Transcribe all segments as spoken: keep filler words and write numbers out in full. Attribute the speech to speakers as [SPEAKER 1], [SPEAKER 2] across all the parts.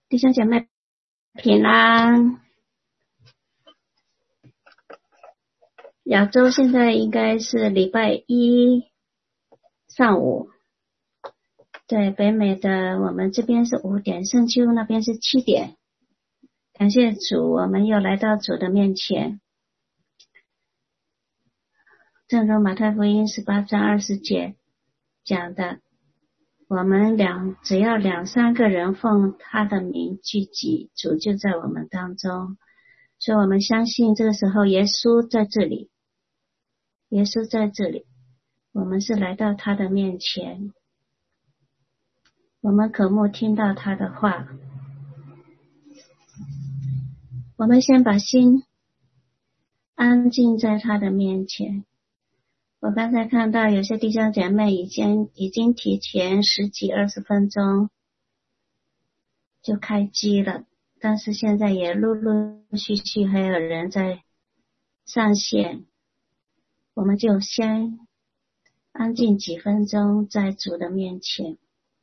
[SPEAKER 1] 弟兄姐妹平安。亚洲现在应该是礼拜一上午，对，北美的我们这边是五点，圣丘那边是七点。感谢主，我们又来到主的面前。正如马太福音十八章二十节讲的，我们两只要两三个人奉他的名聚集，主就在我们当中。所以我们相信这个时候耶稣在这里，耶稣在这里，我们是来到他的面前，我们渴慕听到他的话。我们先把心安静在他的面前。我刚才看到有些弟兄姐妹已经已经提前十几二十分钟就开机了，但是现在也陆陆续续还有人在上线，我们就先安静几分钟在主的面前。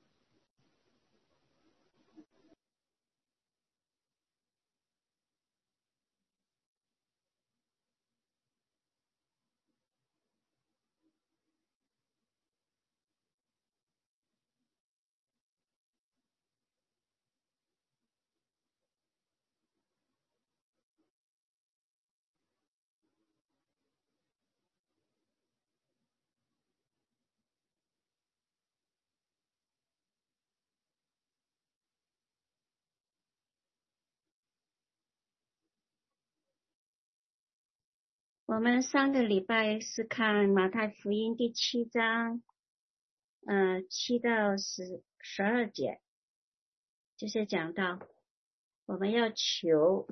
[SPEAKER 1] 我们上个礼拜是看马太福音第七章，呃，七到十十二节，就是讲到我们要求，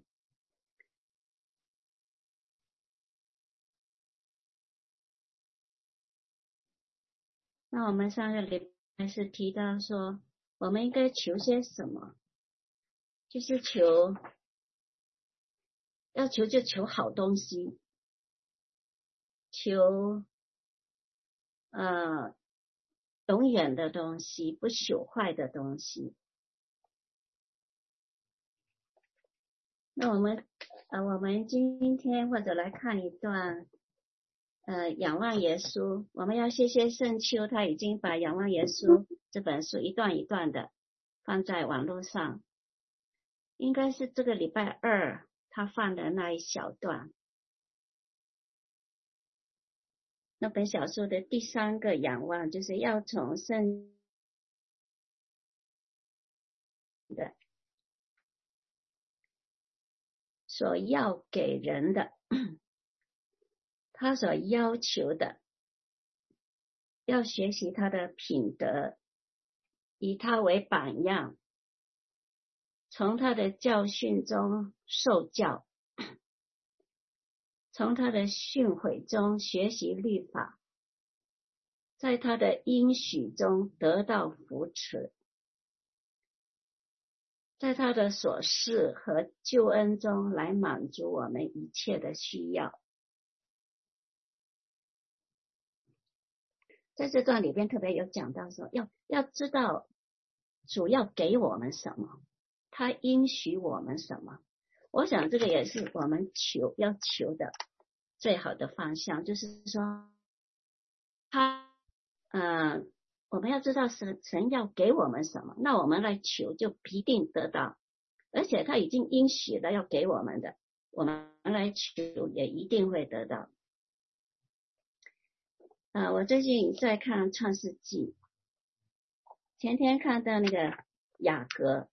[SPEAKER 1] 那我们上个礼拜是提到说，我们应该求些什么，就是求，要求就求好东西，求呃永远的东西，不朽坏的东西。那我们呃，我们今天或者来看一段呃，仰望耶稣。我们要谢谢圣丘，他已经把仰望耶稣这本书一段一段的放在网络上，应该是这个礼拜二他放的那一小段。那本小说的第三个仰望就是要从圣的所要给人的，他所要求的，要学习他的品德，以他为榜样，从他的教训中受教，从他的训诲中学习律法，在他的应许中得到扶持，在他的所事和救恩中来满足我们一切的需要。在这段里边特别有讲到说，要要知道主要给我们什么，他应许我们什么。我想这个也是我们求要求的最好的方向，就是说他嗯、呃，我们要知道神神要给我们什么，那我们来求就必定得到，而且他已经应许了要给我们的，我们来求也一定会得到。啊、呃，我最近在看创世纪，前天看到那个雅各，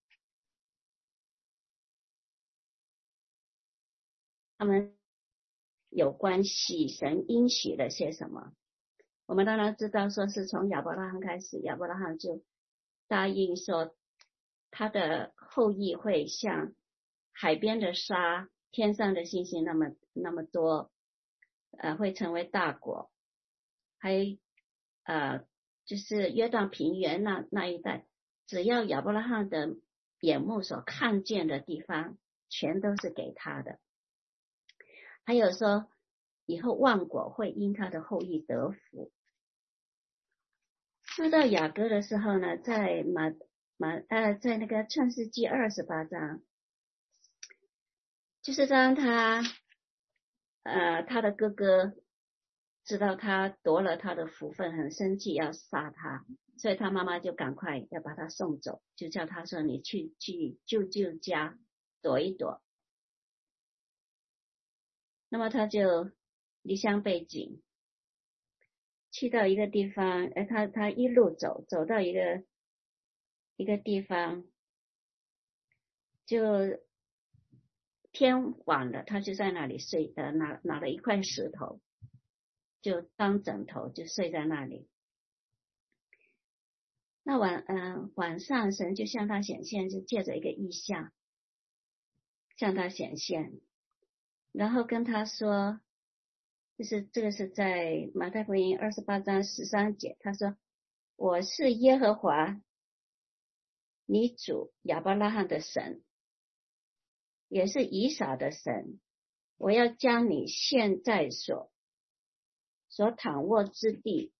[SPEAKER 1] 他们有关系神应许了些什么。我们当然知道说是从亚伯拉罕开始，亚伯拉罕就答应说他的后裔会像海边的沙，天上的星星那么那么多，呃，会成为大国。还呃，就是约旦平原那那一带，只要亚伯拉罕的眼目所看见的地方，全都是给他的。还有说以后万国会因他的后裔得福。说到雅各的时候呢，在马马呃在那个创世纪二十八章，就是当他呃他的哥哥知道他夺了他的福分，很生气要杀他，所以他妈妈就赶快要把他送走，就叫他说你去去舅舅家躲一躲。那么他就离乡背井，去到一个地方，哎，他他一路走走到一个一个地方，就天晚了，他就在那里睡，呃，拿拿了一块石头，就当枕头，就睡在那里。那晚，嗯、呃，晚上神就向他显现，就借着一个异象向他显现，然后跟他说，就是这个是在马太福音二十八章十三节，他说：“我是耶和华，你主亚伯拉罕的神，也是以撒的神。我要将你现在所所躺卧之地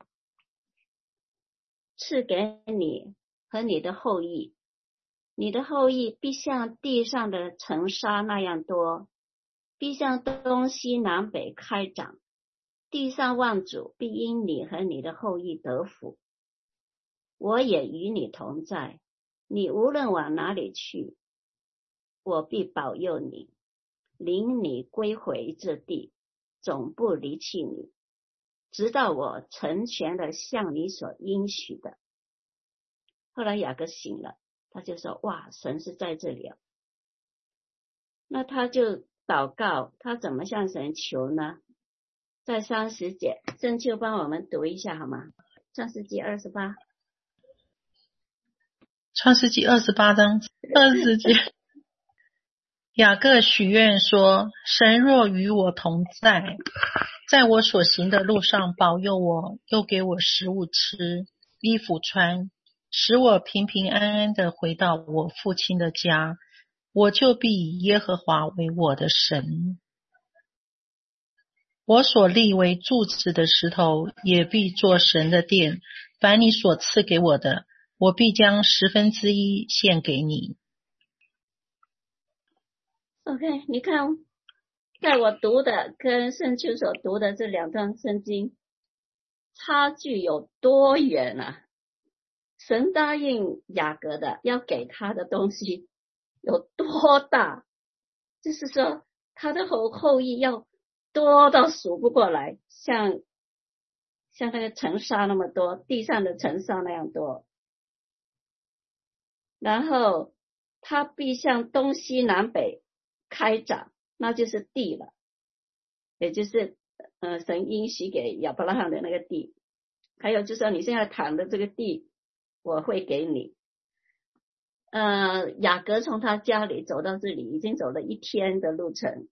[SPEAKER 1] 赐给你和你的后裔，你的后裔必像地上的尘沙那样多，必向东西南北开长，地上万族必因你和你的后裔得福。我也与你同在，你无论往哪里去，我必保佑你，领你归回这地，总不离弃你，直到我成全了向你所应许的。”后来雅各醒了，他就说：“哇，神是在这里哦。”那他就祷告，他怎么向神求呢？在三十节，郑秋帮我们读一下好吗？创世纪二十八，
[SPEAKER 2] 创世纪二十八章二十节。雅各许愿说：“神若与我同在，在我所行的路上保佑我，又给我食物吃，衣服穿，使我平平安安地回到我父亲的家，我就必以耶和华为我的神。我所立为柱子的石头，也必做神的殿。凡你所赐给我的，我必将十分之一献给你。”
[SPEAKER 1] OK， 你看，在我读的跟圣秋所读的这两段圣经，差距有多远啊？神答应雅各的要给他的东西有多大？就是说，他的后后裔要多到数不过来，像像那个尘沙那么多，地上的尘沙那样多。然后他必向东西南北开展，那就是地了，也就是呃神应许给亚伯拉罕的那个地。还有就是说你现在躺的这个地我会给你。呃雅各从他家里走到这里已经走了一天的路程，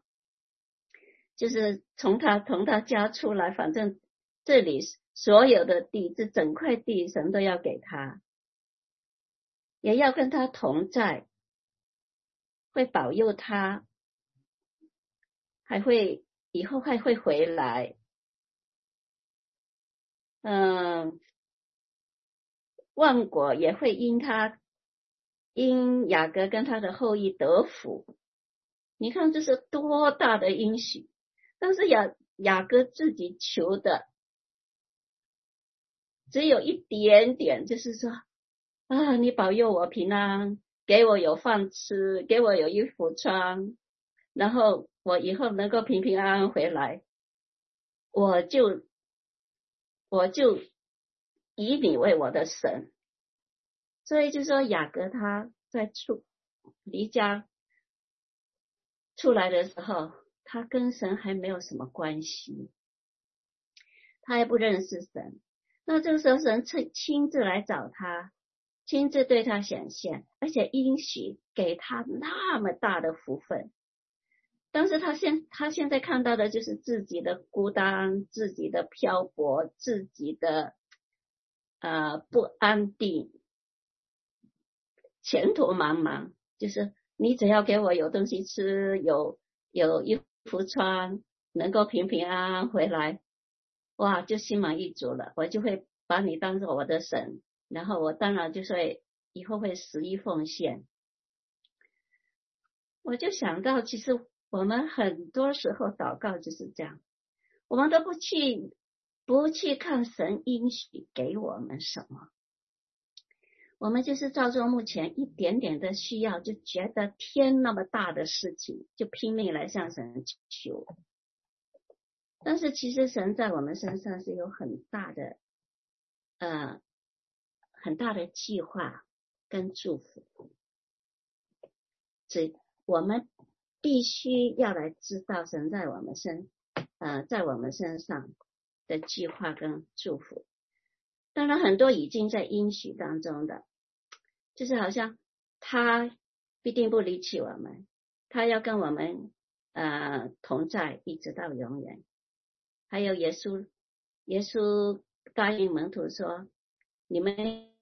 [SPEAKER 1] 就是从他从他家出来，反正这里所有的地，这整块地神都要给他，也要跟他同在，会保佑他，还会以后还会回来。嗯，万国也会因他因雅各跟他的后裔得福。你看这是多大的应许，但是雅雅各自己求的只有一点点，就是说啊，你保佑我平安，给我有饭吃，给我有衣服穿，然后我以后能够平平安安回来，我就我就以你为我的神。所以就说雅各他在出离家出来的时候，他跟神还没有什么关系，他还不认识神。那这个时候神亲自来找他，亲自对他显现，而且应许给他那么大的福分。但是他现他现在看到的就是自己的孤单，自己的漂泊，自己的呃不安定，前途茫茫。就是你只要给我有东西吃，有有衣服穿，能够平平安安回来，哇，就心满意足了，我就会把你当作我的神，然后我当然就会以后会十一奉献。我就想到，其实我们很多时候祷告就是这样，我们都不去不去看神应许给我们什么，我们就是照着目前一点点的需要，就觉得天那么大的事情，就拼命来向神求。但是其实神在我们身上是有很大的呃很大的计划跟祝福，所以我们必须要来知道神在我们身呃在我们身上的计划跟祝福。当然很多已经在应许当中的，就是好像他必定不离弃我们，他要跟我们呃同在一直到永远。还有耶稣耶稣答应门徒说，你们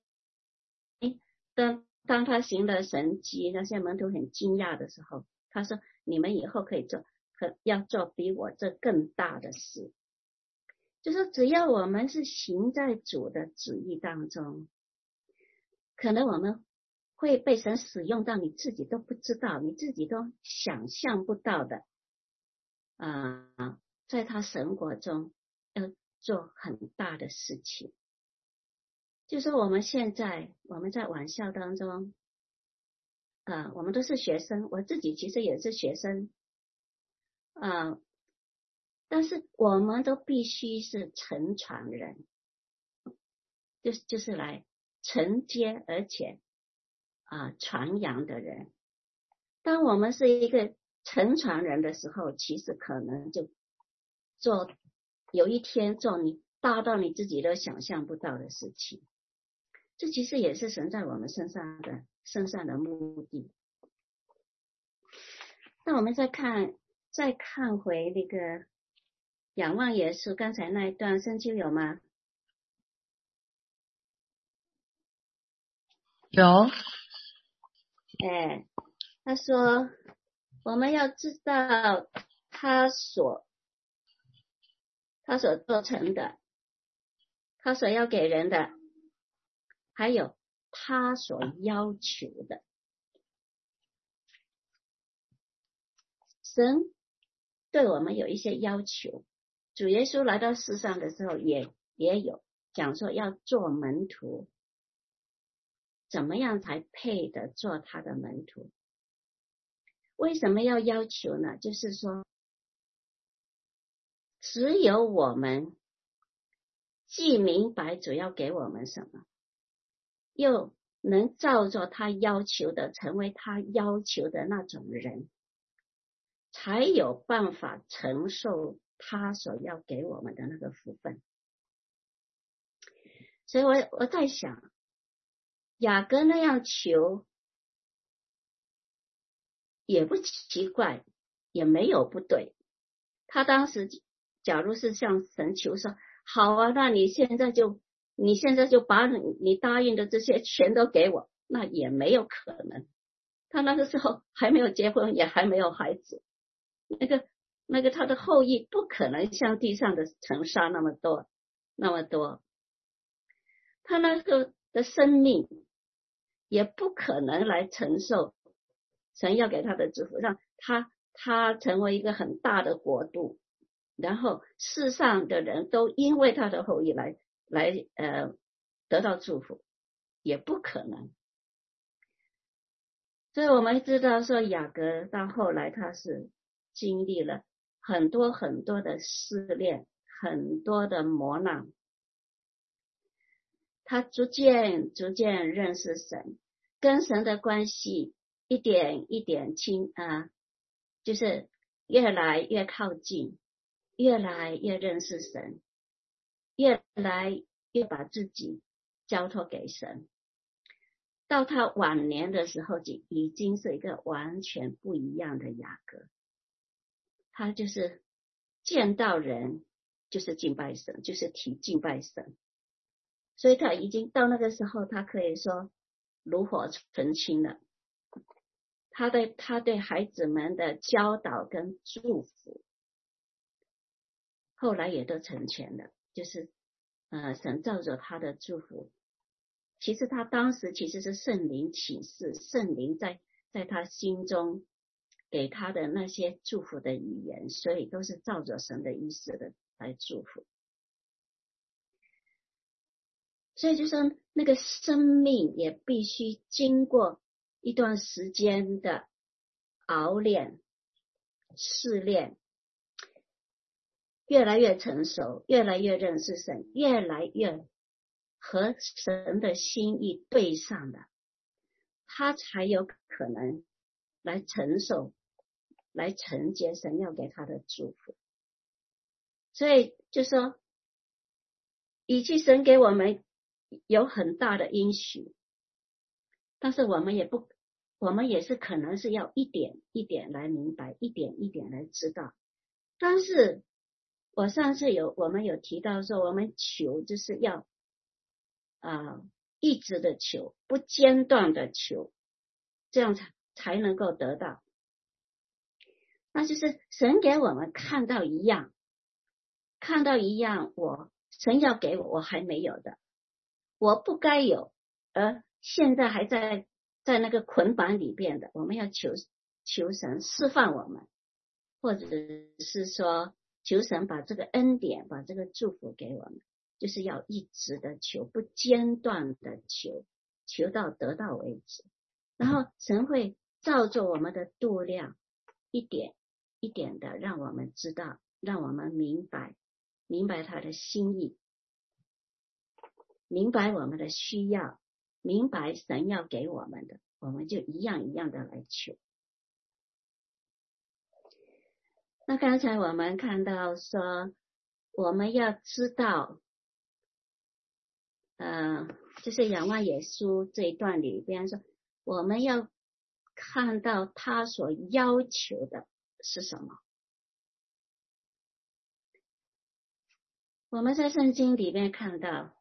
[SPEAKER 1] 当当他行了神迹，那些门徒很惊讶的时候，他说你们以后可以做可要做比我这更大的事。就是只要我们是行在主的旨意当中，可能我们会被神使用到你自己都不知道，你自己都想象不到的啊、呃，在他神国中要做很大的事情。就是我们现在我们在晚校当中啊、呃，我们都是学生，我自己其实也是学生啊、呃，但是我们都必须是承传人，就是就是来承接而且啊、呃、传扬的人。当我们是一个承传人的时候，其实可能就做有一天做你大到你自己都想象不到的事情。这其实也是神在我们身上的身上的目的。那我们再看再看回那个仰望耶稣，刚才那一段圣经有吗？
[SPEAKER 2] 有。
[SPEAKER 1] 哎，他说我们要知道他所他所做成的，他所要给人的，还有他所要求的。神对我们有一些要求，主耶稣来到世上的时候也也有讲说要做门徒，怎么样才配得做他的门徒。为什么要要求呢？就是说只有我们既明白主要给我们什么，又能照着他要求的成为他要求的那种人，才有办法承受他所要给我们的那个福分。所以我我在想，雅各那样求也不奇怪，也没有不对。他当时假如是向神求说，好啊，那你现在就你现在就把你你答应的这些全都给我，那也没有可能。他那个时候还没有结婚，也还没有孩子，那个那个他的后裔不可能像地上的尘沙那么多那么多，他那个的生命也不可能来承受神要给他的祝福，让他他成为一个很大的国度，然后世上的人都因为他的后裔来来呃得到祝福，也不可能。所以我们知道说雅各到后来他是经历了很多很多的试炼，很多的磨难，他逐渐逐渐认识神，跟神的关系一点一点亲啊，就是越来越靠近，越来越认识神，越来越把自己交托给神。到他晚年的时候，就已经是一个完全不一样的雅各。他就是见到人就是敬拜神，就是提敬拜神。所以他已经到那个时候，他可以说炉火纯青了。他对他对孩子们的教导跟祝福，后来也都成全了，就是呃神照着他的祝福其实他当时其实是圣灵启示，圣灵在在他心中给他的那些祝福的语言，所以都是照着神的意思的来祝福。所以就说那个生命也必须经过一段时间的熬炼、试炼，越来越成熟，越来越认识神，越来越和神的心意对上了，他才有可能来承受、来承接神要给他的祝福。所以就说，以及神给我们有很大的应许，但是我们也不，我们也是可能是要一点一点来明白，一点一点来知道。但是我上次有我们有提到说，我们求就是要啊、呃、一直的求，不间断的求，这样才才能够得到。那就是神给我们看到一样，看到一样，我神要给我我还没有的，我不该有，而现在还在在那个捆绑里边的，我们要求求神释放我们，或者是说求神把这个恩典、把这个祝福给我们，就是要一直的求，不间断的求，求到得到为止。然后神会照着我们的度量，一点一点的让我们知道，让我们明白，明白他的心意，明白我们的需要，明白神要给我们的，我们就一样一样的来求。那刚才我们看到说，我们要知道，呃，就是仰望耶稣这一段里边说，我们要看到他所要求的是什么。我们在圣经里面看到，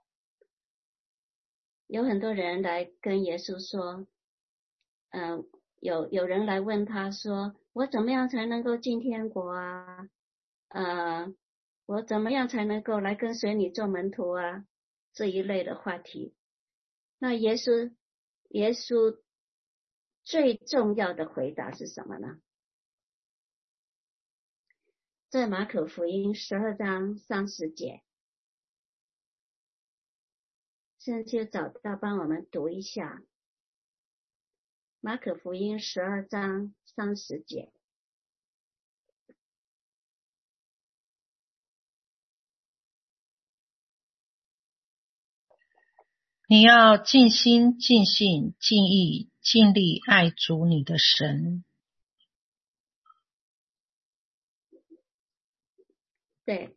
[SPEAKER 1] 有很多人来跟耶稣说，嗯、呃，有有人来问他说，我怎么样才能够进天国啊？呃，我怎么样才能够来跟随你做门徒啊？这一类的话题。那耶稣，耶稣最重要的回答是什么呢？在马可福音十二章三十节，现在就找到帮我们读一下。马可福音十二章三十节。
[SPEAKER 2] 你要尽心、尽性、尽意、尽力爱主你的神。
[SPEAKER 1] 对，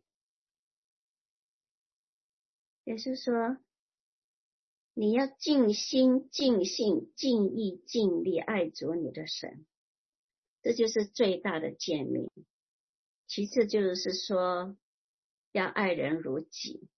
[SPEAKER 1] 也是说，你要尽心、尽性、尽意、尽力爱主你的神，这就是最大的诫命。其次就是说，要爱人如己。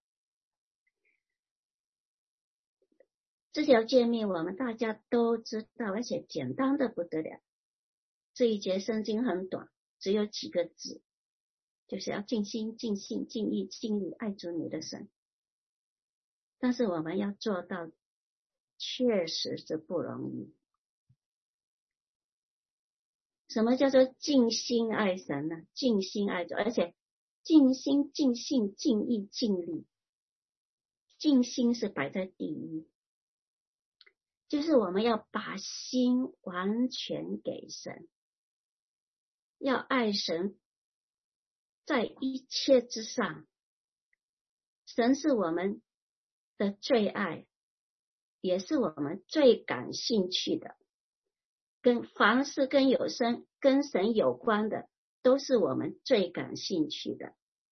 [SPEAKER 1] 这条诫命我们大家都知道，而且简单的不得了。这一节圣经很短，只有几个字，就是要尽心、尽性、尽意、尽力爱主你的神。但是我们要做到，确实是不容易。什么叫做尽心爱神呢？尽心爱主，而且尽心、尽性、尽意、尽力。尽心是摆在第一，就是我们要把心完全给神，要爱神在一切之上。神是我们的最爱，也是我们最感兴趣的。跟凡是跟有神、跟神有关的，都是我们最感兴趣的。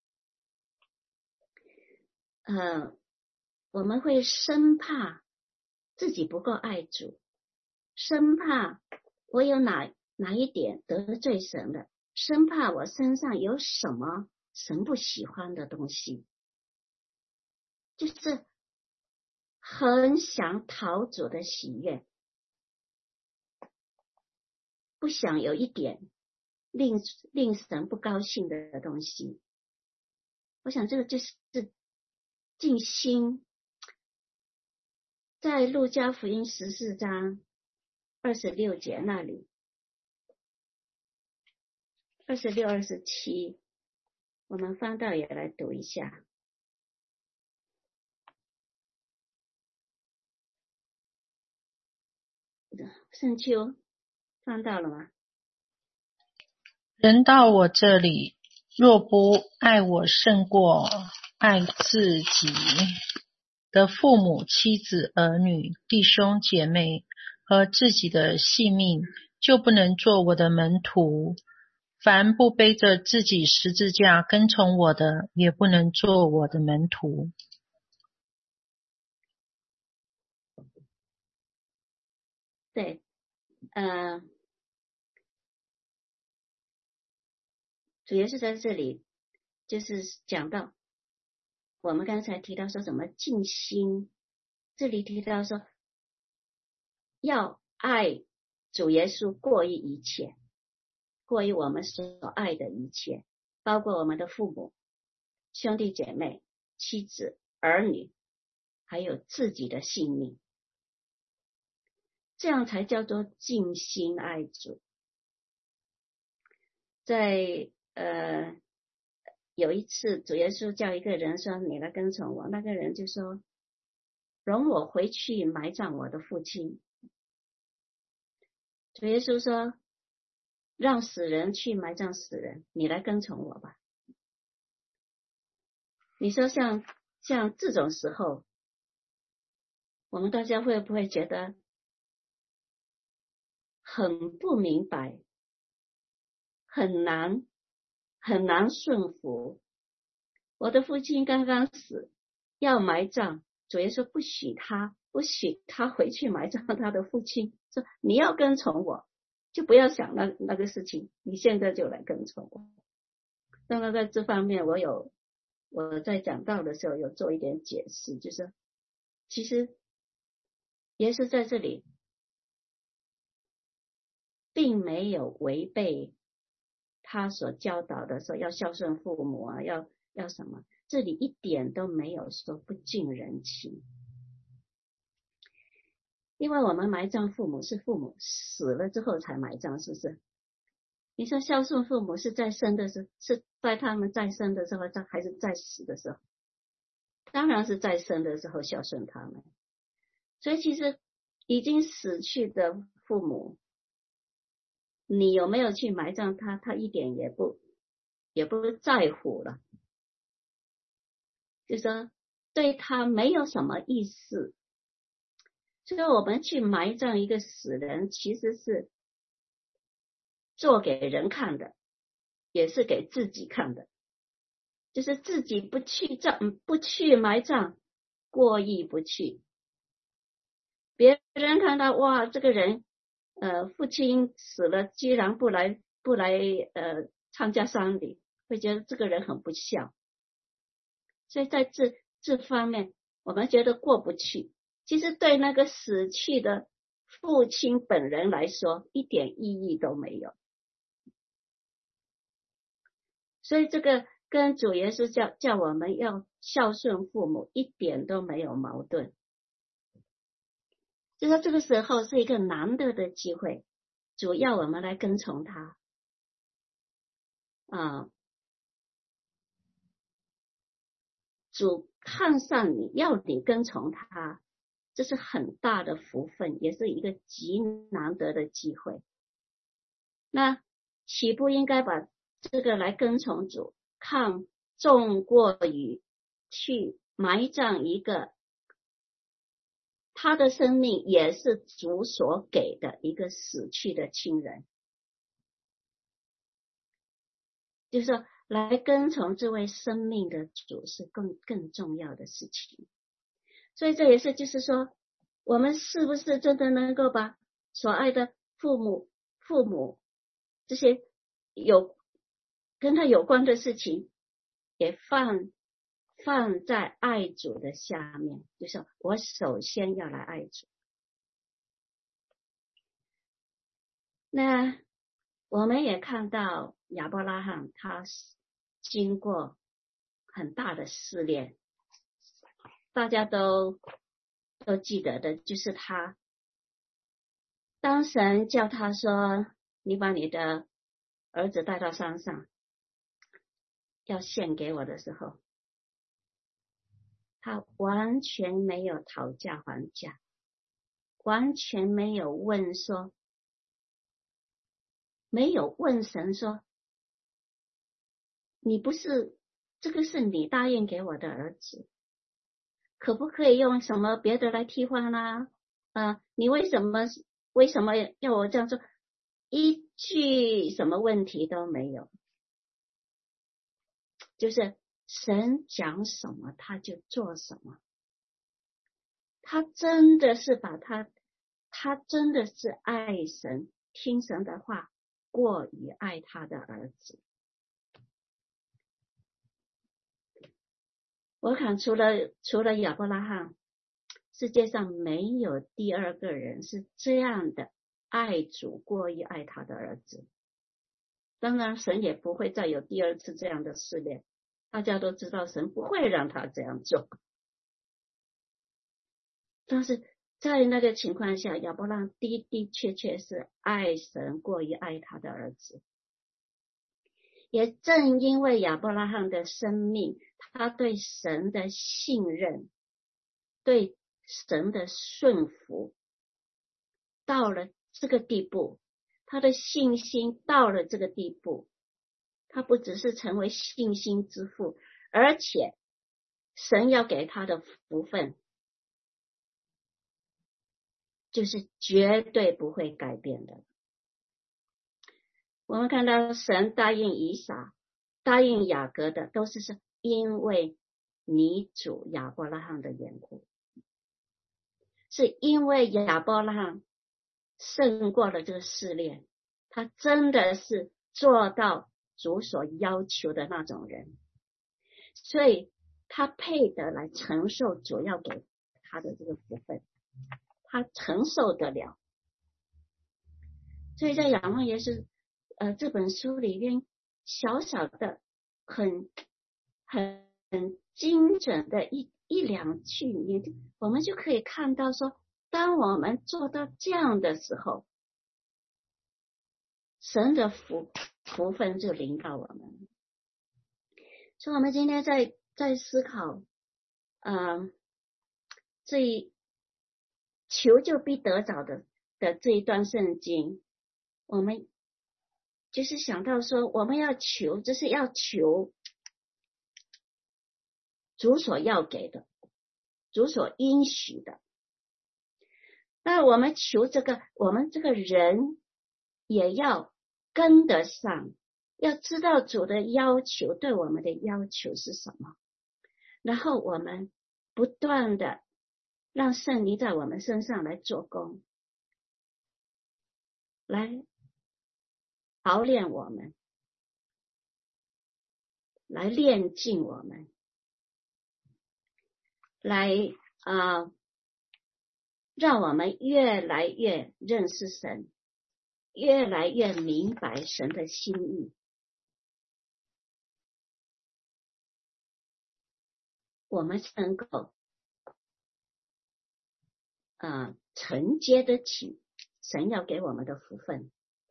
[SPEAKER 1] 呃，我们会生怕自己不够爱主，生怕我有哪哪一点得罪神了，生怕我身上有什么神不喜欢的东西，就是很想讨主的喜悦，不想有一点令令神不高兴的东西。我想这个就是尽心在路加福音十四章二十六节那里，二十六、二十七，我们翻到也来读一下。圣秋翻到了吗？
[SPEAKER 2] 人到我这里，若不爱我胜过爱自己的父母、妻子、儿女、弟兄姐妹和自己的性命，就不能做我的门徒。凡不背着自己十字架跟从我的，也不能做我的门徒。
[SPEAKER 1] 对，呃，主要是在这里，就是讲到我们刚才提到说什么尽心，这里提到说要爱主耶稣过于一切，过于我们所爱的一切，包括我们的父母、兄弟姐妹、妻子、儿女，还有自己的性命，这样才叫做尽心爱主。在呃有一次主耶稣叫一个人说你来跟从我，那个人就说容我回去埋葬我的父亲。主耶稣说让死人去埋葬死人，你来跟从我吧。你说像像这种时候，我们大家会不会觉得很不明白，很难很难顺服？我的父亲刚刚死，要埋葬，主耶稣不许他不许他回去埋葬他的父亲，说你要跟从我，就不要想那那个事情，你现在就来跟从我。那么在这方面，我有我在讲道的时候有做一点解释，就是其实耶稣在这里并没有违背他所教导的说要孝顺父母啊，要要什么，这里一点都没有说不近人情。因为我们埋葬父母是父母死了之后才埋葬，是不是？你说孝顺父母是在生的时候，是在他们在生的时候，还是在死的时候？当然是在生的时候孝顺他们。所以其实已经死去的父母，你有没有去埋葬他，他一点也不也不在乎了，就说对他没有什么意思。所以我们去埋葬一个死人，其实是做给人看的，也是给自己看的，就是自己不去葬，不去埋葬，过意不去。别人看到哇，这个人呃父亲死了，居然不来不来呃参加丧礼，会觉得这个人很不孝。所以在这这方面，我们觉得过不去。其实对那个死去的父亲本人来说，一点意义都没有。所以这个跟主耶稣叫叫我们要孝顺父母一点都没有矛盾。就说这个时候是一个难得的机会，主要我们来跟从他啊，主看上你，要你跟从他，这是很大的福分，也是一个极难得的机会。那岂不应该把这个来跟从主看重过于去埋葬一个他的生命也是主所给的一个死去的亲人？就是说来跟从这位生命的主是更更重要的事情。所以这也是就是说，我们是不是真的能够把所爱的父母父母这些有跟他有关的事情也放放在爱主的下面，就是我首先要来爱主。那我们也看到亚伯拉罕他经过很大的试炼，大家都都记得的，就是他当神叫他说你把你的儿子带到山上要献给我的时候，他完全没有讨价还价，完全没有问说，没有问神说，你不是，这个是你答应给我的儿子，可不可以用什么别的来替换啦？啊，你为什么为什么要我这样做？一句什么问题都没有，就是神讲什么他就做什么。他真的是把他，他真的是爱神，听神的话，过于爱他的儿子。我看除了除了亚伯拉罕，世界上没有第二个人是这样的爱主过于爱他的儿子。当然神也不会再有第二次这样的试炼，大家都知道神不会让他这样做。但是在那个情况下，亚伯拉罕的的确确是爱神过于爱他的儿子。也正因为亚伯拉罕的生命，他对神的信任，对神的顺服到了这个地步，他的信心到了这个地步，他不只是成为信心之父，而且神要给他的福分就是绝对不会改变的。我们看到神答应以撒，答应雅各的，都是是因为你主亚伯拉罕的缘故，是因为亚伯拉罕胜过了这个试炼，他真的是做到主所要求的那种人，所以他配得来承受主要给他的这个福分，他承受得了。所以在仰望耶稣呃这本书里面，小小的很很很精准的一一两句里面，我们就可以看到说，当我们做到这样的时候，神的福福分就临到我们。所以我们今天在在思考呃这一求就必得着的的这一段圣经，我们就是想到说，我们要求，就是要求主所要给的，主所应许的。那我们求这个，我们这个人也要跟得上，要知道主的要求对我们的要求是什么，然后我们不断的让圣灵在我们身上来做工，来熬炼我们，来炼净我们，来啊、呃，让我们越来越认识神，越来越明白神的心意。我们能够啊、呃、承接得起神要给我们的福分。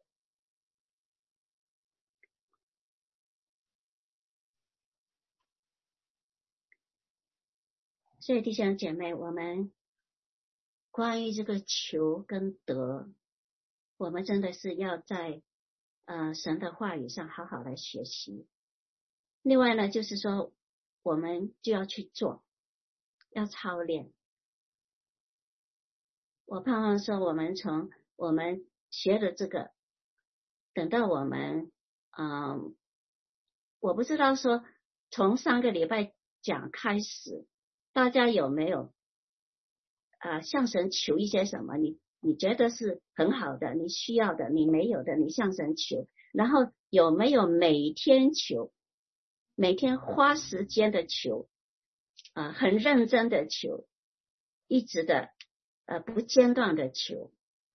[SPEAKER 1] 所以弟兄姐妹，我们关于这个求跟得，我们真的是要在呃神的话语上好好来学习。另外呢，就是说我们就要去做，要操练。我盼望说我们从我们学的这个，等到我们嗯，我不知道说从上个礼拜讲开始，大家有没有呃向神求一些什么，你你觉得是很好的，你需要的，你没有的，你向神求，然后有没有每天求，每天花时间的求啊、呃，很认真的求，一直的呃不间断的求。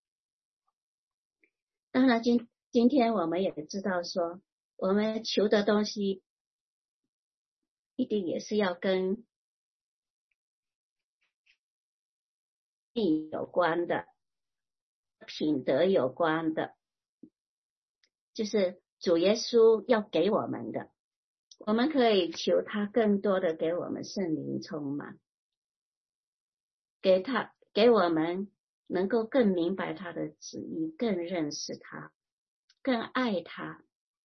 [SPEAKER 1] 当然今今天我们也知道说，我们求的东西一定也是要跟命有关的，品德有关的，就是主耶稣要给我们的。我们可以求他更多的给我们圣灵充满，给他给我们能够更明白他的旨意，更认识他，更爱他。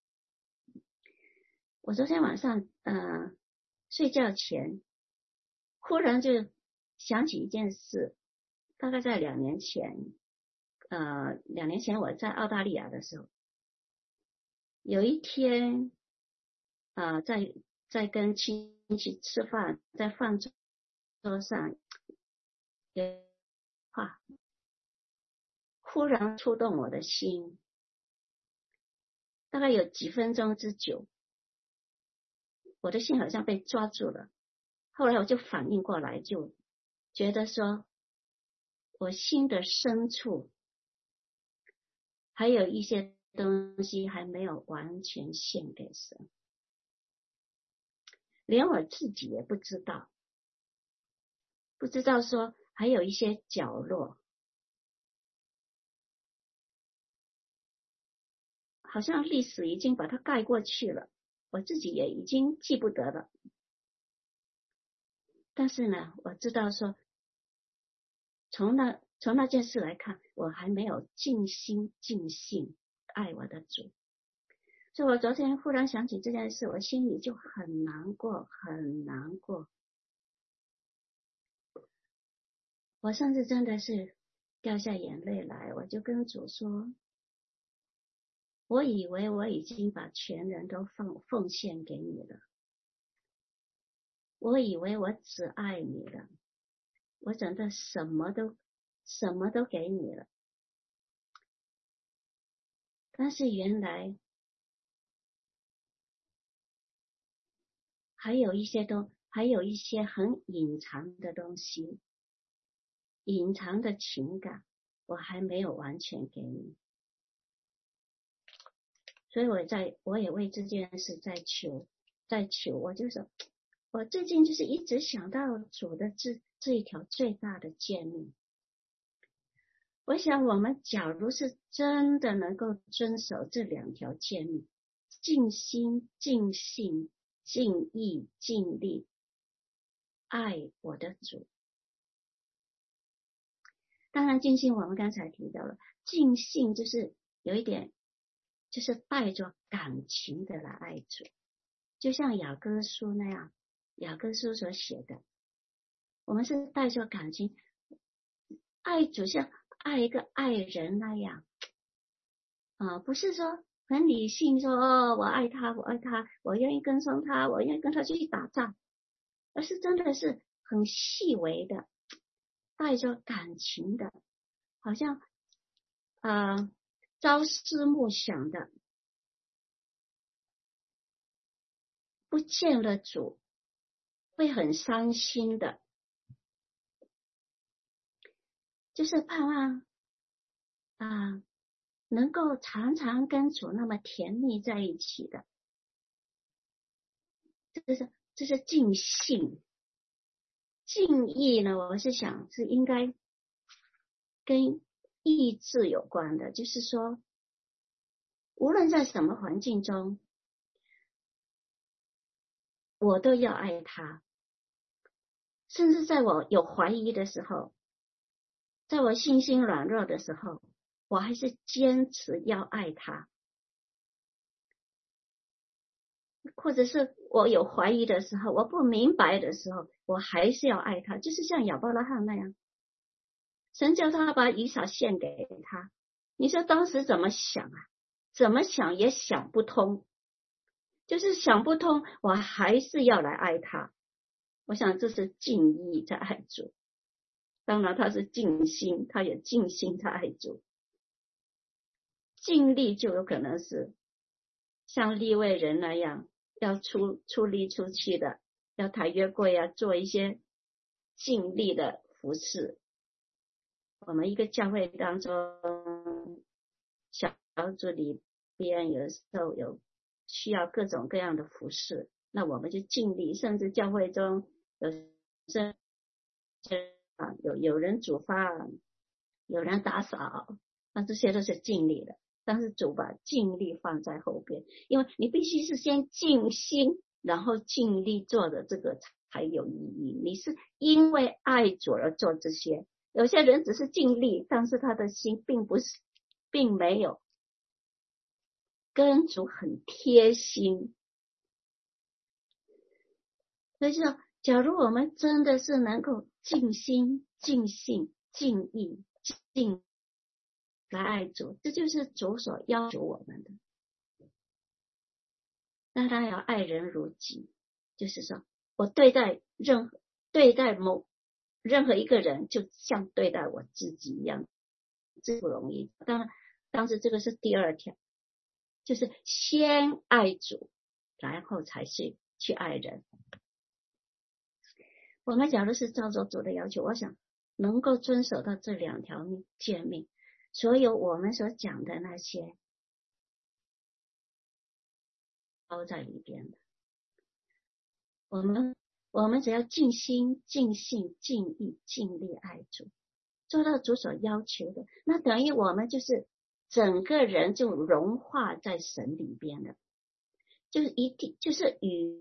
[SPEAKER 1] 我昨天晚上呃睡觉前忽然就想起一件事，大概在两年前呃两年前我在澳大利亚的时候，有一天呃在在跟亲戚吃饭，在饭桌上有话忽然触动我的心，大概有几分钟之久，我的心好像被抓住了。后来我就反应过来，就觉得说我心的深处还有一些东西还没有完全献给神，连我自己也不知道，不知道说还有一些角落好像历史已经把它盖过去了，我自己也已经记不得了。但是呢，我知道说从那从那件事来看，我还没有尽心尽性爱我的主。所以我昨天忽然想起这件事，我心里就很难过很难过，我甚至真的是掉下眼泪来。我就跟主说，我以为我已经把全人都奉奉献给你了，我以为我只爱你了，我真的什么都什么都给你了，但是原来还有一些东还有一些很隐藏的东西，隐藏的情感我还没有完全给你。所以我在我也为这件事在求在求我就说我最近就是一直想到主的这这一条最大的诫命。我想我们假如是真的能够遵守这两条诫命，尽心尽性尽意尽力爱我的主。当然尽心我们刚才提到了，尽性就是有一点就是带着感情的来爱主，就像雅歌书那样，雅歌书所写的，我们是带着感情爱主，像爱一个爱人那样啊、呃，不是说很理性说哦，我爱他我爱他我愿意跟从他我愿意跟他去打仗，而是真的是很细微的带着感情的，好像呃朝思暮想的，不见了主会很伤心的，就是盼望啊、呃能够常常跟主那么甜蜜在一起的，这是这是尽兴。敬意呢，我是想是应该跟意志有关的，就是说无论在什么环境中，我都要爱他，甚至在我有怀疑的时候，在我信心软弱的时候，我还是坚持要爱他，或者是我有怀疑的时候，我不明白的时候，我还是要爱他，就是像亚伯拉罕那样，神叫他把以撒献给他，你说当时怎么想啊？怎么想也想不通，就是想不通，我还是要来爱他。我想这是尽意在爱主，当然他是尽心，他也尽心在爱主。尽力就有可能是像利未人那样，要出出力出去的，要抬约柜啊，做一些尽力的服事。我们一个教会当中，小组里边有时候有需要各种各样的服事，那我们就尽力，甚至教会中有些啊，有有人煮饭，有人打扫，那这些都是尽力的。但是主把尽力放在后边，因为你必须是先尽心，然后尽力做的这个才有意义。你是因为爱主而做这些，有些人只是尽力，但是他的心并不是，并没有跟主很贴心。所以说，假如我们真的是能够尽心、尽性、尽意、尽来爱主，这就是主所要求我们的。那他要爱人如己，就是说我对待任何对待某任何一个人，就像对待我自己一样，这不容易。当然，当时这个是第二条，就是先爱主，然后才是去爱人。我们假如是照着主的要求，我想能够遵守到这两条诫命，所有我们所讲的那些都在里边的。我们我们只要尽心、尽性、尽意、尽力爱主，做到主所要求的，那等于我们就是整个人就融化在神里边了，就是一定就是与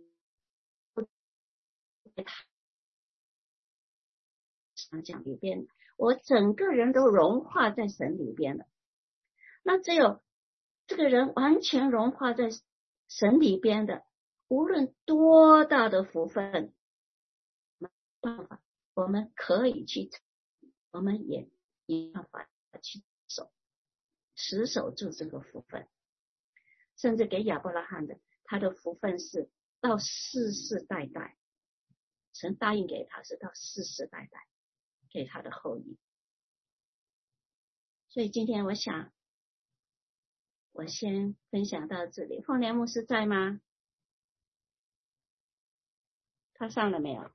[SPEAKER 1] 讲里边，我整个人都融化在神里边了。那只有这个人完全融化在神里边的，无论多大的福分，没办法，我们可以去，我们也没办法去守，持守住这个福分。甚至给亚伯拉罕的，他的福分是到世世代代，神答应给他是到世世代代给他的后裔。所以今天我想我先分享到这里。凤莲牧师在吗？他上了没有？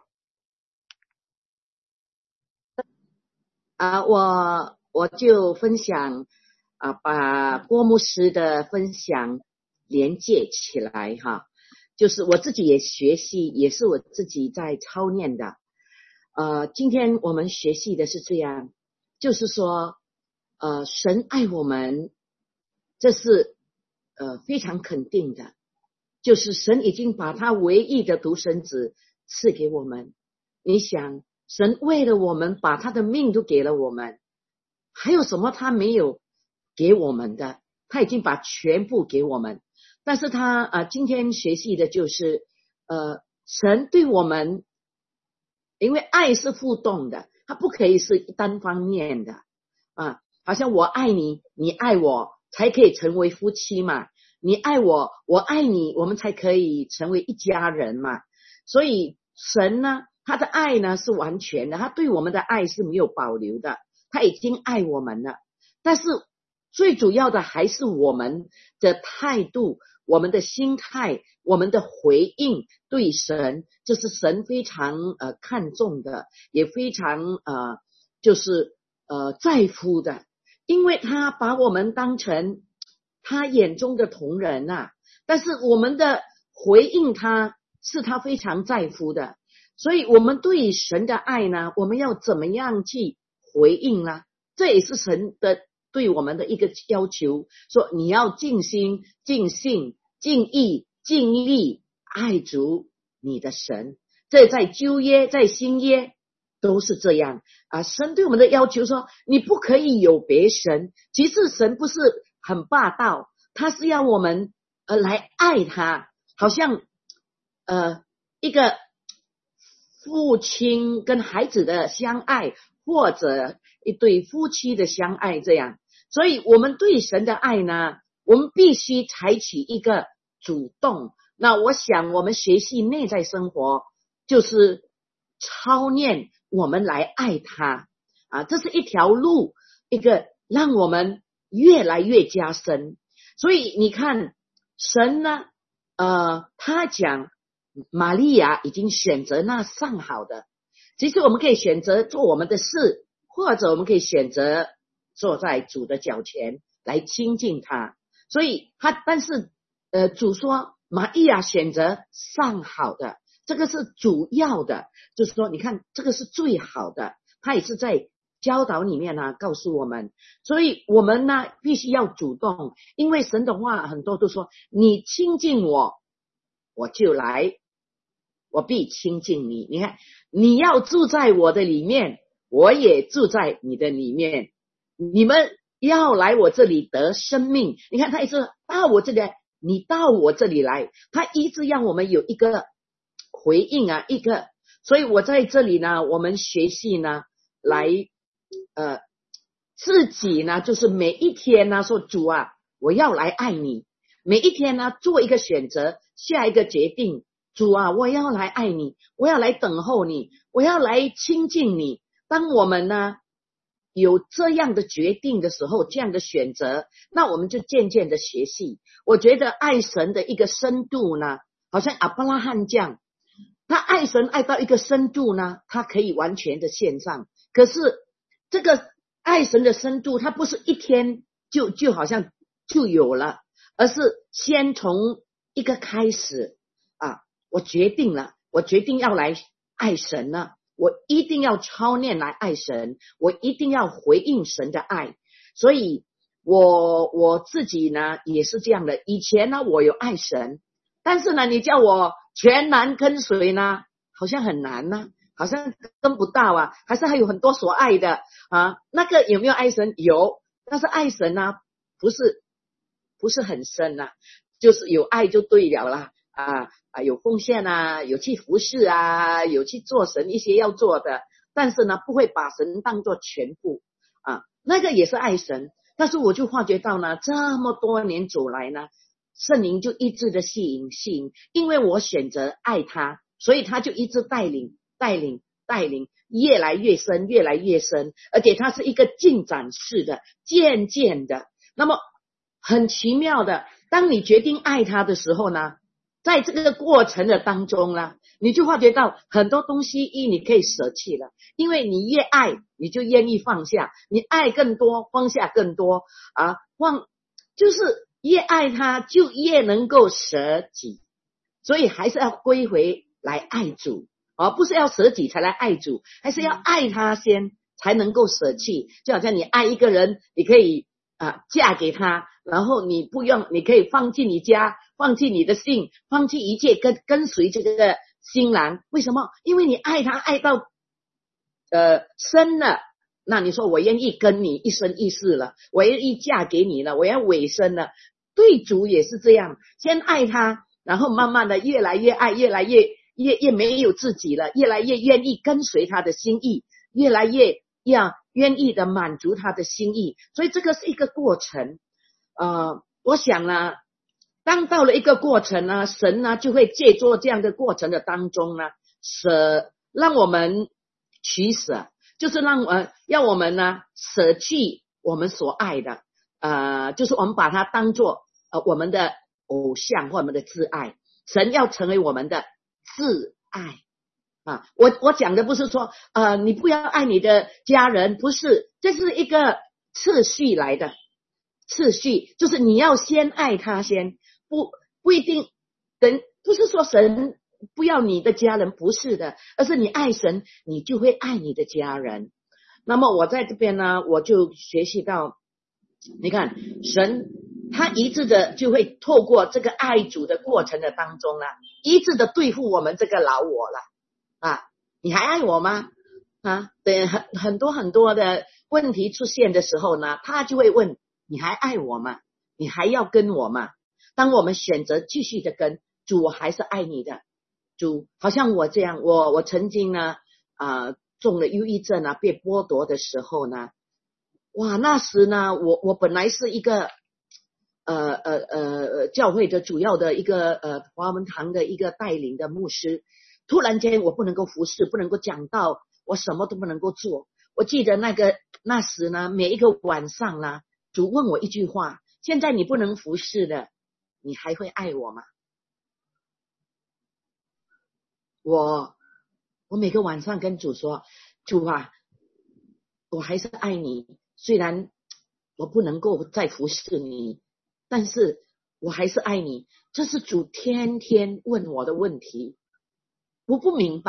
[SPEAKER 3] 啊，我我就分享啊，把郭牧师的分享连接起来哈，就是我自己也学习，也是我自己在操练的。呃，今天我们学习的是这样，就是说，呃，神爱我们，这是呃非常肯定的，就是神已经把他唯一的独生子赐给我们。你想，神为了我们把他的命都给了我们，还有什么他没有给我们的？他已经把全部给我们。但是他呃今天学习的就是呃神对我们，因为爱是互动的，它不可以是单方面的啊，好像我爱你，你爱我才可以成为夫妻嘛，你爱我，我爱你，我们才可以成为一家人嘛。所以神呢，他的爱呢是完全的，他对我们的爱是没有保留的，他已经爱我们了。但是最主要的还是我们的态度，我们的心态，我们的回应对神，这是神非常呃看重的，也非常呃就是呃在乎的，因为他把我们当成他眼中的同人啊，但是我们的回应他是他非常在乎的。所以我们对神的爱呢，我们要怎么样去回应呢？这也是神的对我们的一个要求，说你要尽心、尽性、尽意、尽力爱主你的神。这在旧约、在新约都是这样啊。神对我们的要求说，你不可以有别神。其实神不是很霸道，他是要我们呃来爱他，好像呃一个父亲跟孩子的相爱，或者一对夫妻的相爱这样。所以我们对神的爱呢，我们必须采取一个主动。那我想我们学习内在生活，就是操练我们来爱他啊，这是一条路，一个让我们越来越加深。所以你看神呢呃，他讲玛利亚已经选择那上好的，其实我们可以选择做我们的事，或者我们可以选择坐在主的脚前来亲近他。所以他但是呃，主说玛利亚选择上好的，这个是主要的，就是说你看这个是最好的， 他也是在教导里面呢告诉我们，所以我们呢必须要主动，因为神的话很多都说，你亲近我，我就来，我必亲近你。你看，你要住在我的里面，我也住在你的里面，你们要来我这里得生命。你看他一直到我这里来，你到我这里来，他一直让我们有一个回应啊，一个，所以我在这里呢，我们学习呢来呃自己呢就是每一天呢说，主啊，我要来爱你，每一天呢做一个选择，下一个决定，主啊，我要来爱你，我要来等候你，我要来亲近你。当我们呢有这样的决定的时候，这样的选择，那我们就渐渐的学习。我觉得爱神的一个深度呢，好像亚伯拉罕这样，他爱神爱到一个深度呢，他可以完全的献上。可是这个爱神的深度，它不是一天就就好像就有了，而是先从一个开始啊，我决定了，我决定要来爱神了，我一定要操练来爱神，我一定要回应神的爱。所以我我自己呢也是这样的，以前呢我有爱神，但是呢你叫我全然跟随呢，好像很难呢，好像跟不到啊，还是还有很多所爱的啊。那个有没有爱神？有，但是爱神呢不是不是很深啊，就是有爱就对了啦啊啊，有奉献啊，有去服侍啊，有去做神一些要做的，但是呢不会把神当作全部啊，那个也是爱神。但是我就发觉到呢，这么多年走来呢，圣灵就一直的吸引吸引，因为我选择爱他，所以他就一直带领带领带领，越来越深越来越深，而且它是一个进展式的，渐渐的。那么很奇妙的，当你决定爱他的时候呢，在这个过程的当中呢，你就发觉到很多东西一你可以舍弃了，因为你越爱你就愿意放下，你爱更多放下更多啊，放就是越爱他就越能够舍己，所以还是要归回来爱主啊，不是要舍己才来爱主，还是要爱他先才能够舍弃。就好像你爱一个人，你可以啊嫁给他，然后你不用，你可以放弃你家，放弃你的姓，放弃一切跟跟随这个新郎。为什么？因为你爱他爱到呃深了，那你说我愿意跟你一生一世了，我愿意嫁给你了，我要委身了。对主也是这样，先爱他，然后慢慢的越来越爱，越来越越越没有自己了，越来越愿意跟随他的心意，越来越要愿意的满足他的心意。所以这个是一个过程。呃，我想呢，当到了一个过程呢，神呢就会借助这样的过程的当中呢，舍让我们取舍，就是让呃要我们呢舍弃我们所爱的，呃，就是我们把它当作呃我们的偶像或我们的挚爱，神要成为我们的挚爱啊。我我讲的不是说呃你不要爱你的家人，不是，这是一个次序来的。次序就是你要先爱他先，不不一定等，不是说神不要你的家人，不是的，而是你爱神，你就会爱你的家人。那么我在这边呢，我就学习到，你看神他一致的就会透过这个爱主的过程的当中呢，一致的对付我们这个老我了啊，你还爱我吗？啊，等很很多很多的问题出现的时候呢，他就会问，你还爱我吗？你还要跟我吗？当我们选择继续的跟主，我还是爱你的主。好像我这样，我我曾经呢啊、呃、中了忧郁症啊，被剥夺的时候呢，哇，那时呢我我本来是一个呃呃呃教会的主要的一个呃华文堂的一个带领的牧师，突然间我不能够服侍，不能够讲道，我什么都不能够做。我记得那个那时呢，每一个晚上呢，主问我一句话，现在你不能服侍了，你还会爱我吗？我我每个晚上跟主说，主啊，我还是爱你，虽然我不能够再服侍你，但是我还是爱你。这是主天天问我的问题，我不明白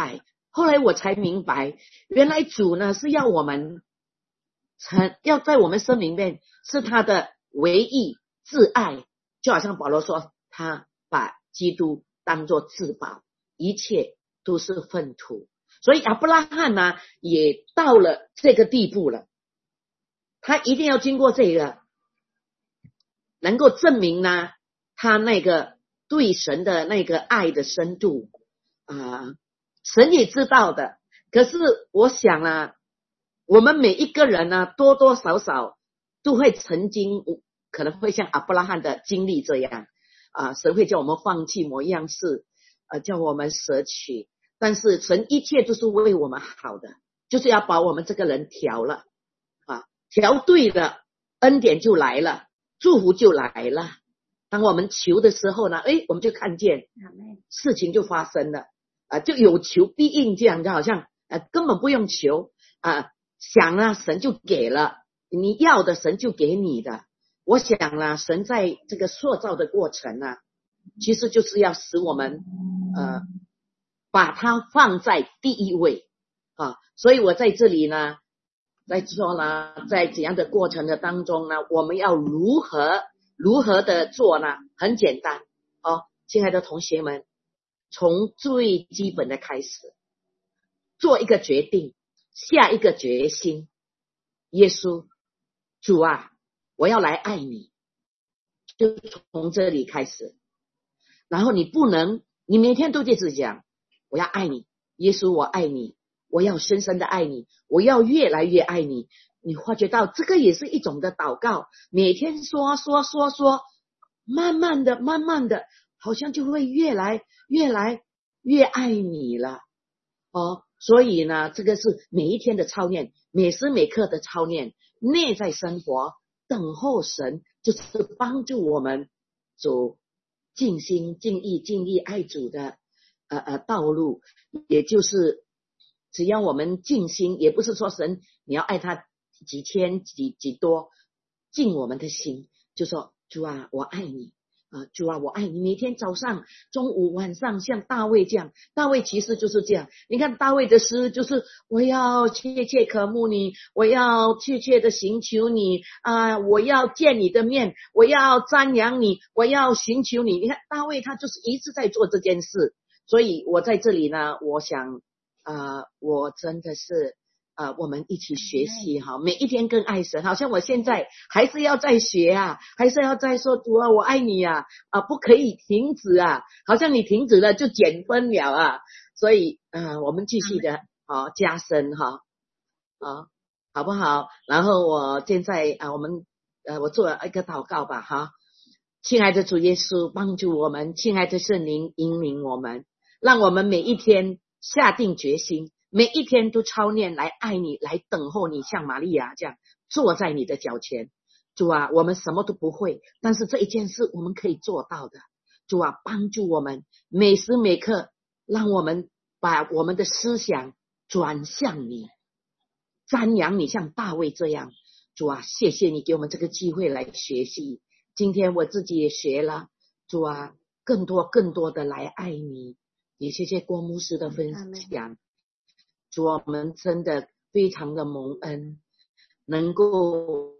[SPEAKER 3] 后来我才明白，原来主呢是要我们成要在我们生命里面是他的唯一挚爱，就好像保罗说，他把基督当作至宝，一切都是粪土。所以亚伯拉罕呢也到了这个地步了，他一定要经过这个，能够证明呢他那个对神的那个爱的深度啊、呃，神也知道的。可是我想啊，我们每一个人呢多多少少都会曾经可能会像亚伯拉罕的经历这样啊、呃，神会叫我们放弃某一样事，呃，叫我们舍取，但是神一切都是为我们好的，就是要把我们这个人调了啊，调对了，恩典就来了，祝福就来了。当我们求的时候呢，诶，我们就看见事情就发生了啊，就有求必应，这样就好像呃根本不用求啊，想了神就给了，你要的神就给你的。我想呢，神在这个塑造的过程呢，其实就是要使我们呃把它放在第一位啊。所以我在这里呢在说呢，在怎样的过程的当中呢，我们要如何如何的做呢？很简单哦，亲爱的同学们，从最基本的开始做一个决定，下一个决心，耶稣主啊，我要来爱你，就从这里开始。然后你不能，你每天都对自己讲，我要爱你，耶稣我爱你，我要深深的爱你，我要越来越爱你。你发觉到这个也是一种的祷告，每天说说说说，慢慢的慢慢的好像就会越来越来越爱你了哦。所以呢，这个是每一天的操练，每时每刻的操练，内在生活等候神，就是帮助我们走尽心尽意尽力爱主的呃呃道路。也就是只要我们尽心，也不是说神你要爱他几千几几多，尽我们的心，就说主啊我爱你啊，主啊我爱你，每天早上中午晚上，像大卫这样，大卫其实就是这样。你看大卫的诗就是我要切切渴慕你，我要切切的寻求你啊、呃，我要见你的面，我要瞻仰你，我要寻求你。你看大卫他就是一直在做这件事。所以我在这里呢，我想啊、呃，我真的是啊、呃，我们一起学习哈，每一天更爱神。好像我现在还是要再学啊，还是要再说主啊，我爱你啊啊，不可以停止啊，好像你停止了就减分了啊。所以啊、呃，我们继续的啊、哦、加深哈啊，好不好？然后我现在啊，我们呃，我做一个祷告吧哈。亲爱的主耶稣，帮助我们，亲爱的圣灵引领我们，让我们每一天下定决心，每一天都操练来爱你，来等候你，像玛利亚这样坐在你的脚前。主啊，我们什么都不会，但是这一件事我们可以做到的。主啊，帮助我们每时每刻，让我们把我们的思想转向你，瞻仰你，像大卫这样。主啊，谢谢你给我们这个机会来学习。今天我自己也学了，主啊，更多更多的来爱你。也谢谢郭牧师的分享，主啊，我们真的非常的蒙恩，能够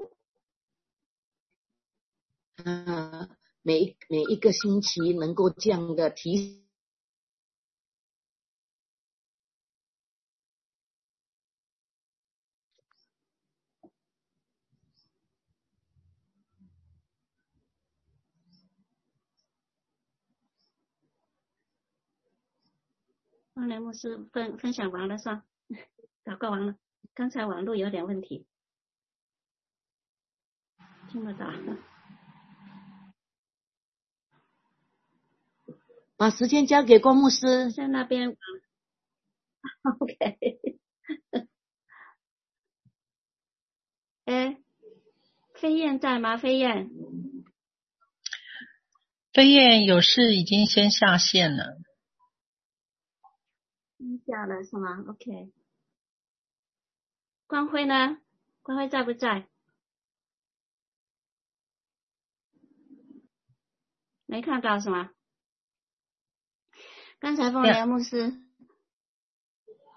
[SPEAKER 3] 啊每每一个星期能够这样的提
[SPEAKER 1] 方雷牧师分分享完了是吧？祷告完了，刚才网络有点问题，听不到。
[SPEAKER 3] 把时间交给郭牧师，
[SPEAKER 1] 在那边 ，OK 哎，飞燕在吗？飞燕，
[SPEAKER 2] 飞燕有事已经先下线了。
[SPEAKER 1] 嗯，下了是吗 ？OK。光辉呢？光辉在不在？没看到是吗？刚才凤莲牧师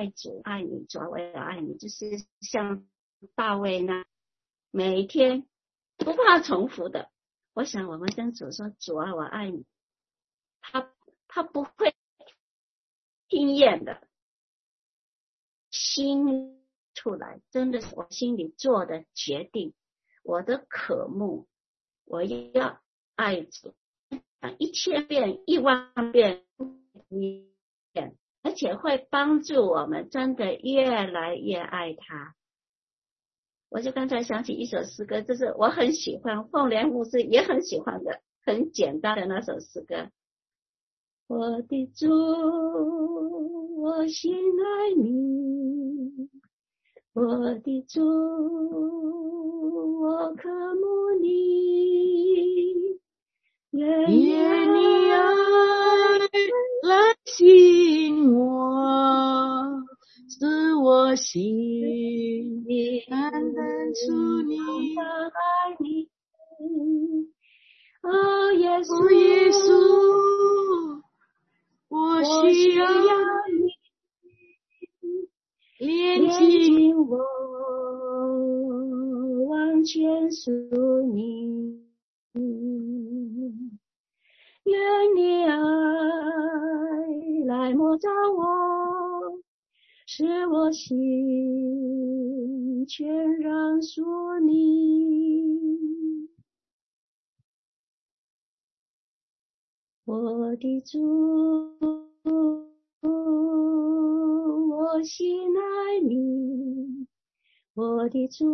[SPEAKER 1] 主爱你，主啊我也爱你，就是像大卫呢，每天不怕重复的。我想我们跟主说，主啊我爱你，他他不会听厌的，心出来，真的是我心里做的决定，我的渴慕，我要爱主，一千遍一万遍一遍，而且会帮助我们真的越来越爱他。我就刚才想起一首诗歌，就是我很喜欢，凤莲牧师也很喜欢的，很简单的那首诗歌。我的主，我心爱你，我的主，我渴慕你，愿
[SPEAKER 3] 你爱来吸引我，使我心单单出你。
[SPEAKER 1] 爱你，哦耶稣，
[SPEAKER 3] 哦耶稣，我需要
[SPEAKER 1] 你
[SPEAKER 3] 连
[SPEAKER 1] 连
[SPEAKER 3] 接
[SPEAKER 1] 接我，完全属你。愿你爱来摸着我，使我心全然属你。我的主，我心爱你，我的主，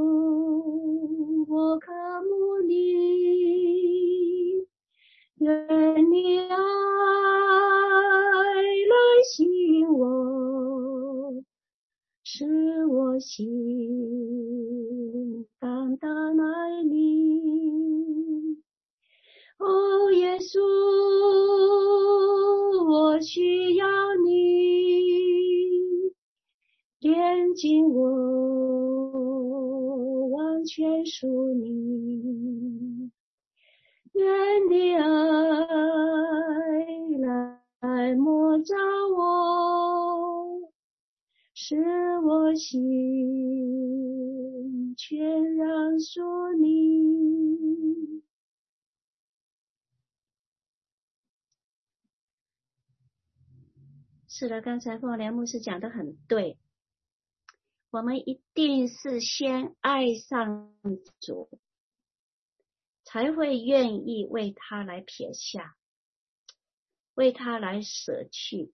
[SPEAKER 1] 我渴慕你，愿你爱来吸引我，使我心单单爱你。哦，耶稣，我需要你，连进我，完全属你。愿你爱来摸着我，使我心全然属你。是的，刚才凤莲牧师讲得很对，我们一定是先爱上主，才会愿意为他来撇下，为他来舍去。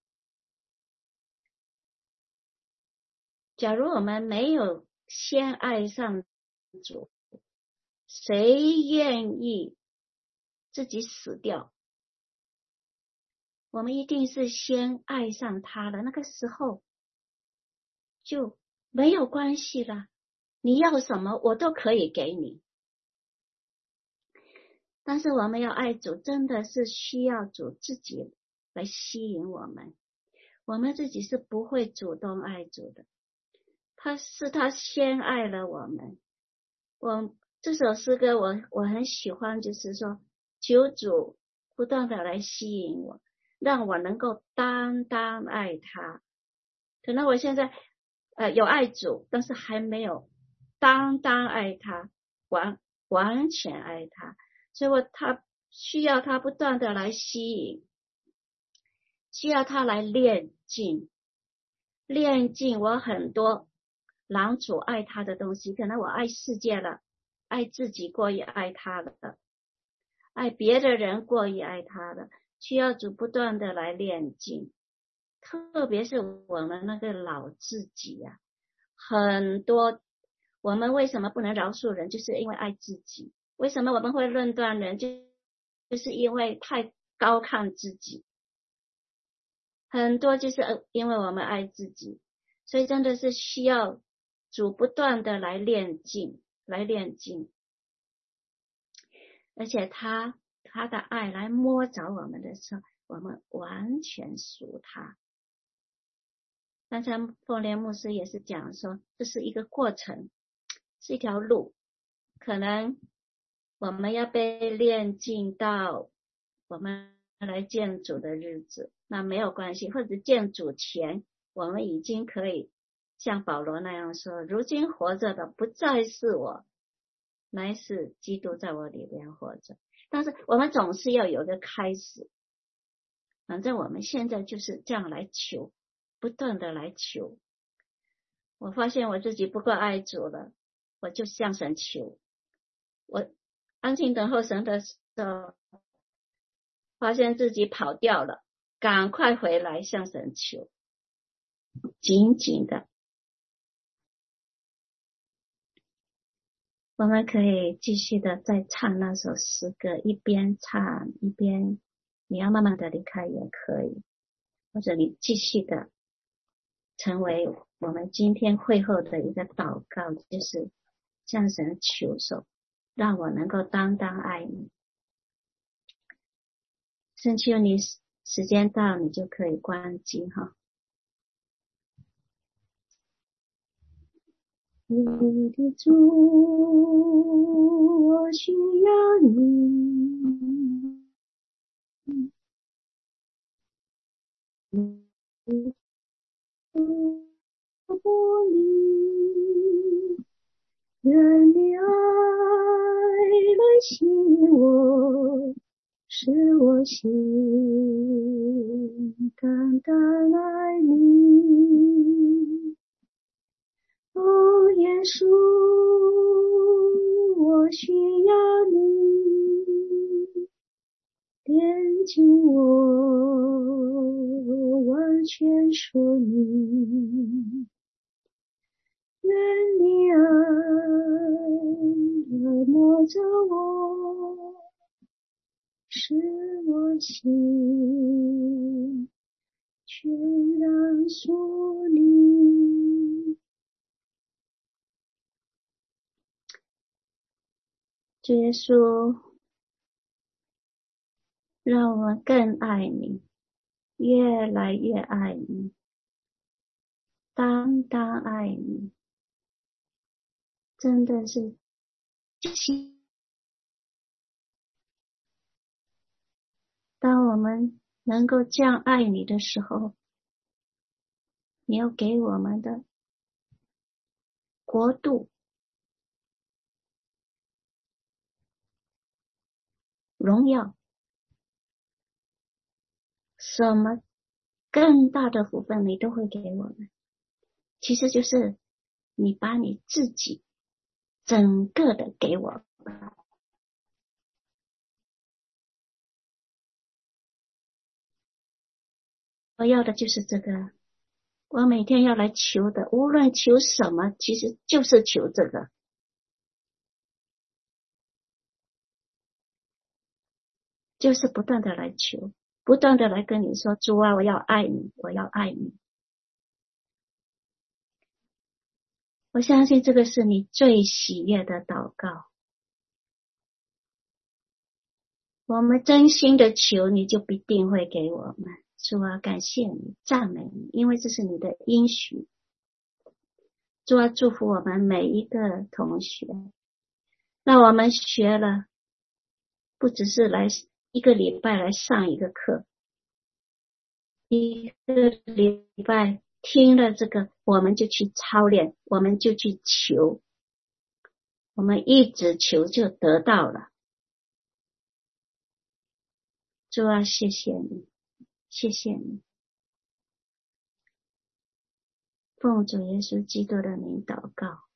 [SPEAKER 1] 假如我们没有先爱上主，谁愿意自己死掉？我们一定是先爱上他了，那个时候就没有关系了，你要什么我都可以给你。但是我们要爱主，真的是需要主自己来吸引我们，我们自己是不会主动爱主的，他是他先爱了我们。我这首诗歌我我很喜欢，就是说求主不断的来吸引我，让我能够单单爱他。可能我现在呃有爱主，但是还没有单单爱他，完完全爱他，所以我他需要他不断的来吸引，需要他来炼净，炼净我很多拦阻爱他的东西。可能我爱世界了，爱自己过于爱他了，爱别的人过于爱他了，需要主不断的来炼净。特别是我们那个老自己呀、啊，很多我们为什么不能饶恕人，就是因为爱自己。为什么我们会论断人，就就是因为太高看自己。很多就是因为我们爱自己，所以真的是需要主不断的来炼净，来炼净，而且他他的爱来摸着我们的时候，我们完全属他。刚才凤莲牧师也是讲说，这是一个过程，是一条路，可能我们要被炼净到我们来见主的日子，那没有关系，或者见主前我们已经可以像保罗那样说，如今活着的不再是我，乃是基督在我里边活着。但是我们总是要有个开始，反正我们现在就是这样来求，不断的来求。我发现我自己不够爱主了，我就向神求，我安静等候神的时候，发现自己跑掉了，赶快回来向神求，紧紧的。我们可以继续的再唱那首诗歌，一边唱一边你要慢慢的离开也可以，或者你继续的成为我们今天会后的一个祷告，就是向神求手，让我能够单单爱你。甚至你时间到你就可以关机哈。我的主，我需要你，我不离，愿你爱来吸我，使我心单单爱你。哦，耶稣，我需要你，连进我，完全属你。愿你爱来摸着我，使我心全然属你。主耶稣，让我们更爱你，越来越爱你，单单爱你，真的是当我们能够这样爱你的时候，你要给我们的国度、荣耀，什么更大的福分你都会给我们。其实就是你把你自己整个的给我们。我要的就是这个，我每天要来求的，无论求什么，其实就是求这个。就是不断的来求，不断的来跟你说，主啊，我要爱你，我要爱你。我相信这个是你最喜悦的祷告。我们真心的求，你就必定会给我们。主啊，感谢你，赞美你，因为这是你的应许。主啊，祝福我们每一个同学，让我们学了，不只是来一个礼拜来上一个课，一个礼拜听了这个，我们就去操练，我们就去求，我们一直求就得到了。主啊，谢谢你，谢谢你，奉主耶稣基督的名祷告。